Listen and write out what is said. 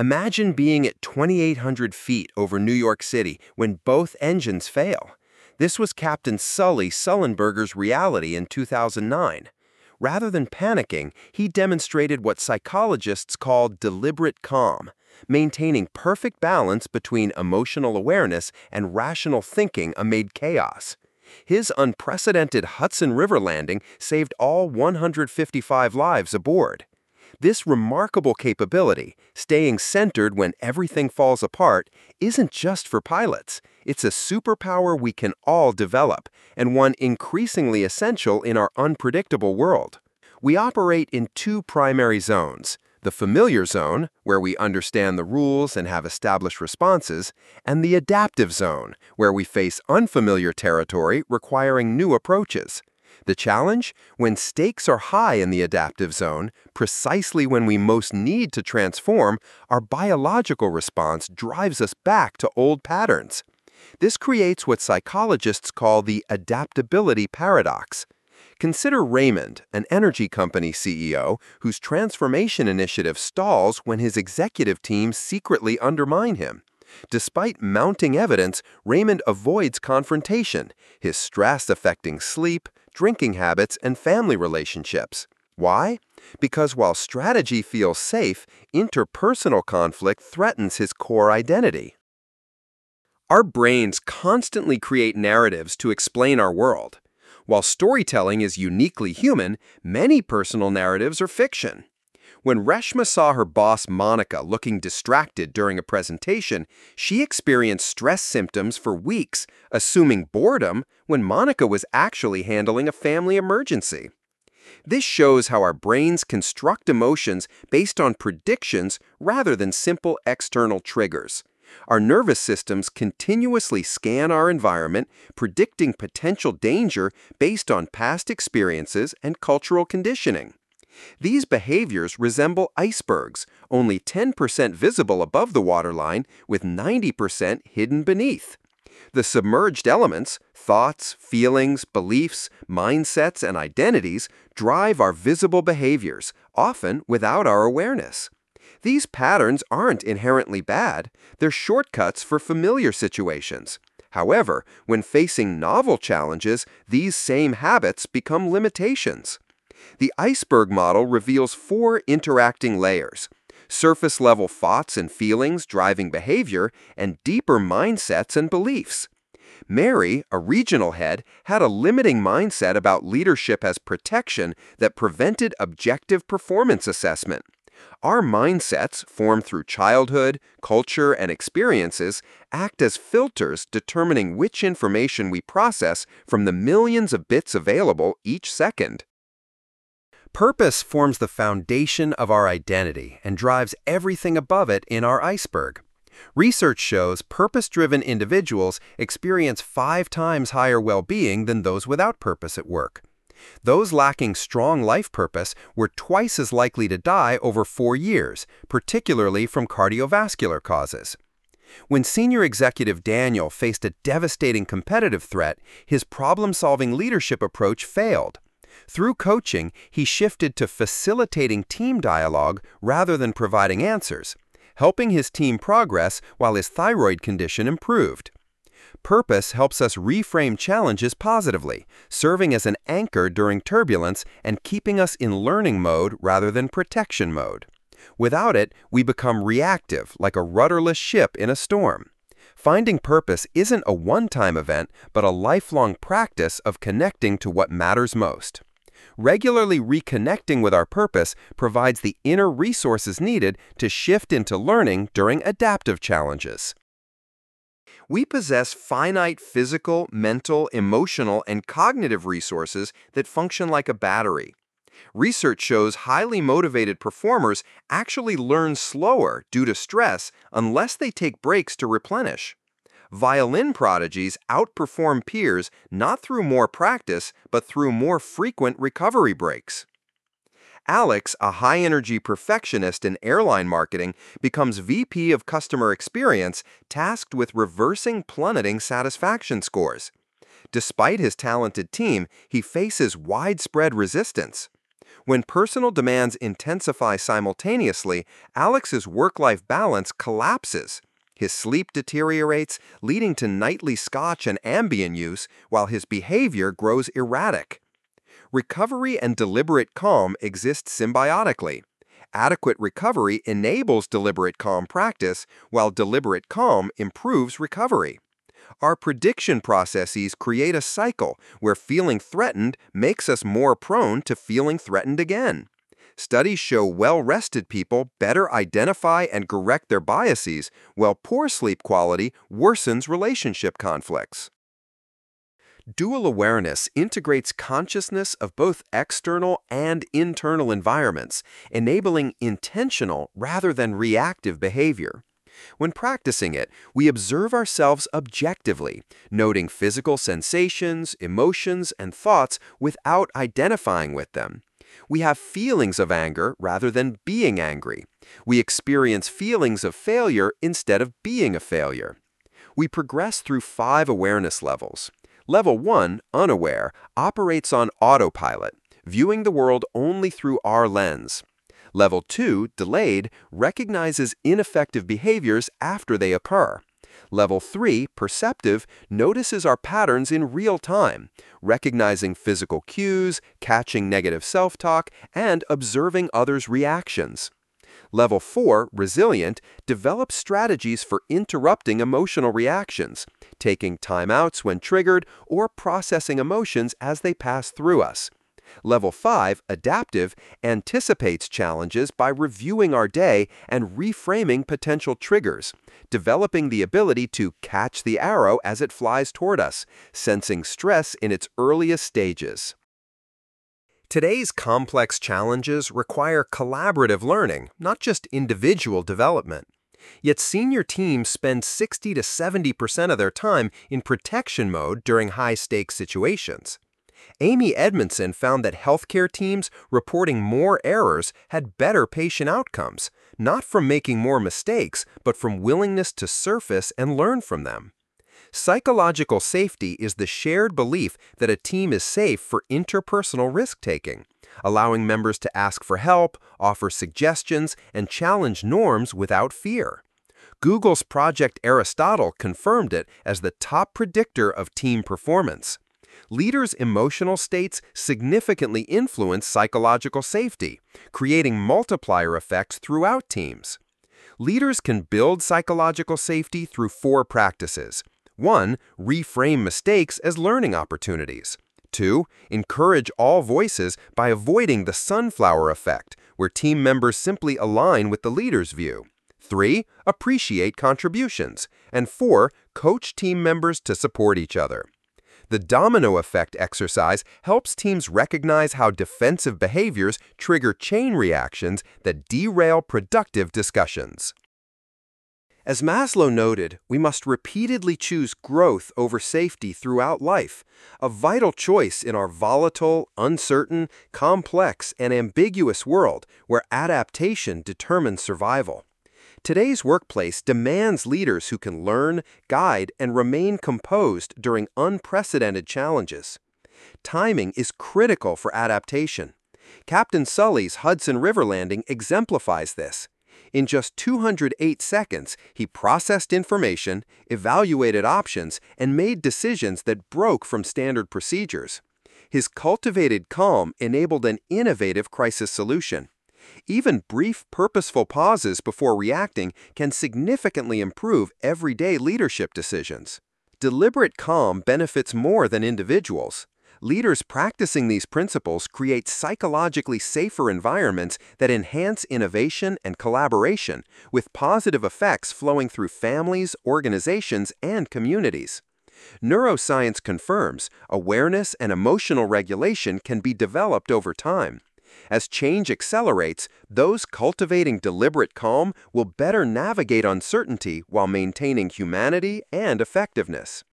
Imagine being at 2,800 feet over New York City when both engines fail. This was Captain Sully Sullenberger's reality in 2009. Rather than panicking, he demonstrated what psychologists call deliberate calm, maintaining perfect balance between emotional awareness and rational thinking amid chaos. His unprecedented Hudson River landing saved all 155 lives aboard. This remarkable capability, staying centered when everything falls apart, isn't just for pilots. It's a superpower we can all develop, and one increasingly essential in our unpredictable world. We operate in two primary zones: the familiar zone, where we understand the rules and have established responses, and the adaptive zone, where we face unfamiliar territory requiring new approaches. The challenge? When stakes are high in the adaptive zone, precisely when we most need to transform, our biological response drives us back to old patterns. This creates what psychologists call the adaptability paradox. Consider Raymond, an energy company CEO whose transformation initiative stalls when his executive team secretly undermine him. Despite mounting evidence, Raymond avoids confrontation, his stress affecting sleep, drinking habits, and family relationships. Why? Because while strategy feels safe, interpersonal conflict threatens his core identity. Our brains constantly create narratives to explain our world. While storytelling is uniquely human, many personal narratives are fiction. When Reshma saw her boss Monica looking distracted during a presentation, she experienced stress symptoms for weeks, assuming boredom when Monica was actually handling a family emergency. This shows how our brains construct emotions based on predictions rather than simple external triggers. Our nervous systems continuously scan our environment, predicting potential danger based on past experiences and cultural conditioning. These behaviors resemble icebergs, only 10% visible above the waterline, with 90% hidden beneath. The submerged elements, thoughts, feelings, beliefs, mindsets, and identities, drive our visible behaviors, often without our awareness. These patterns aren't inherently bad, they're shortcuts for familiar situations. However, when facing novel challenges, these same habits become limitations. The iceberg model reveals four interacting layers: surface-level thoughts and feelings driving behavior, and deeper mindsets and beliefs. Mary, a regional head, had a limiting mindset about leadership as protection that prevented objective performance assessment. Our mindsets, formed through childhood, culture, and experiences, act as filters determining which information we process from the millions of bits available each second. Purpose forms the foundation of our identity and drives everything above it in our iceberg. Research shows purpose-driven individuals experience 5 times higher well-being than those without purpose at work. Those lacking strong life purpose were twice as likely to die over 4 years, particularly from cardiovascular causes. When senior executive Daniel faced a devastating competitive threat, his problem-solving leadership approach failed. Through coaching, he shifted to facilitating team dialogue rather than providing answers, helping his team progress while his thyroid condition improved. Purpose helps us reframe challenges positively, serving as an anchor during turbulence and keeping us in learning mode rather than protection mode. Without it, we become reactive, like a rudderless ship in a storm. Finding purpose isn't a one-time event, but a lifelong practice of connecting to what matters most. Regularly reconnecting with our purpose provides the inner resources needed to shift into learning during adaptive challenges. We possess finite physical, mental, emotional, and cognitive resources that function like a battery. Research shows highly motivated performers actually learn slower due to stress unless they take breaks to replenish. Violin prodigies outperform peers not through more practice, but through more frequent recovery breaks. Alex, a high-energy perfectionist in airline marketing, becomes VP of Customer Experience, tasked with reversing plummeting satisfaction scores. Despite his talented team, he faces widespread resistance. When personal demands intensify simultaneously, Alex's work-life balance collapses. His sleep deteriorates, leading to nightly scotch and Ambien use, while his behavior grows erratic. Recovery and deliberate calm exist symbiotically. Adequate recovery enables deliberate calm practice, while deliberate calm improves recovery. Our prediction processes create a cycle where feeling threatened makes us more prone to feeling threatened again. Studies show well-rested people better identify and correct their biases, while poor sleep quality worsens relationship conflicts. Dual awareness integrates consciousness of both external and internal environments, enabling intentional rather than reactive behavior. When practicing it, we observe ourselves objectively, noting physical sensations, emotions, and thoughts without identifying with them. We have feelings of anger rather than being angry. We experience feelings of failure instead of being a failure. We progress through 5 awareness levels. Level 1, unaware, operates on autopilot, viewing the world only through our lens. Level 2, delayed, recognizes ineffective behaviors after they occur. Level 3, perceptive, notices our patterns in real time, recognizing physical cues, catching negative self-talk, and observing others' reactions. Level 4, resilient, develops strategies for interrupting emotional reactions, taking timeouts when triggered or processing emotions as they pass through us. Level 5, adaptive, anticipates challenges by reviewing our day and reframing potential triggers, developing the ability to catch the arrow as it flies toward us, sensing stress in its earliest stages. Today's complex challenges require collaborative learning, not just individual development. Yet senior teams spend 60 to 70% of their time in protection mode during high-stakes situations. Amy Edmondson found that healthcare teams reporting more errors had better patient outcomes, not from making more mistakes, but from willingness to surface and learn from them. Psychological safety is the shared belief that a team is safe for interpersonal risk-taking, allowing members to ask for help, offer suggestions, and challenge norms without fear. Google's Project Aristotle confirmed it as the top predictor of team performance. Leaders' emotional states significantly influence psychological safety, creating multiplier effects throughout teams. Leaders can build psychological safety through 4 practices. 1. Reframe mistakes as learning opportunities. 2. Encourage all voices by avoiding the sunflower effect, where team members simply align with the leader's view. 3. Appreciate contributions. And 4. Coach team members to support each other. The domino effect exercise helps teams recognize how defensive behaviors trigger chain reactions that derail productive discussions. As Maslow noted, we must repeatedly choose growth over safety throughout life, a vital choice in our volatile, uncertain, complex, and ambiguous world where adaptation determines survival. Today's workplace demands leaders who can learn, guide, and remain composed during unprecedented challenges. Timing is critical for adaptation. Captain Sully's Hudson River landing exemplifies this. In just 208 seconds, he processed information, evaluated options, and made decisions that broke from standard procedures. His cultivated calm enabled an innovative crisis solution. Even brief, purposeful pauses before reacting can significantly improve everyday leadership decisions. Deliberate calm benefits more than individuals. Leaders practicing these principles create psychologically safer environments that enhance innovation and collaboration, with positive effects flowing through families, organizations, and communities. Neuroscience confirms awareness and emotional regulation can be developed over time. As change accelerates, those cultivating deliberate calm will better navigate uncertainty while maintaining humanity and effectiveness.